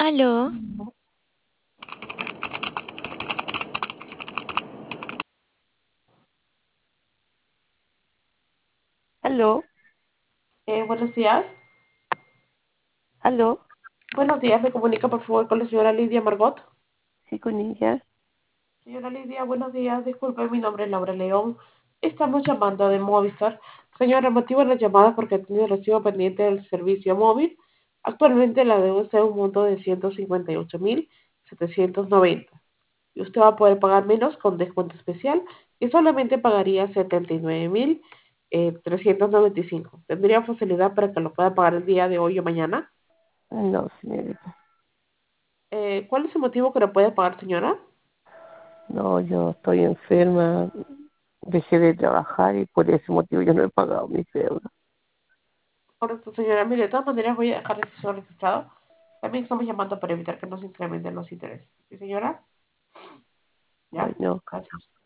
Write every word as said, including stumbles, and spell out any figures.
Aló, Aló, Eh, buenos días. aló, Buenos días, me comunica por favor con la señora Lidia Margot. sí, con ella. Señora Lidia, buenos días. Disculpe, mi nombre es Laura León. Estamos llamando de Movistar. Señora, motivo de la llamada porque tiene el recibo pendiente del servicio móvil. Actualmente la deuda está en un monto de ciento cincuenta y ocho mil setecientos noventa y usted va a poder pagar menos con descuento especial y solamente pagaría setenta y nueve mil trescientos noventa y cinco. ¿Tendría facilidad para que lo pueda pagar el día de hoy o mañana? No, señorita, Eh, ¿cuál es el motivo que no puede pagar, señora? no, yo estoy enferma, dejé de trabajar y por ese motivo yo no he pagado mis deudas. Correcto, señora. Mire, de todas maneras voy a dejar eso registrado. También estamos llamando para evitar que nos incrementen los intereses. ¿Sí, señora? Ay, ¿Ya? no, Gracias.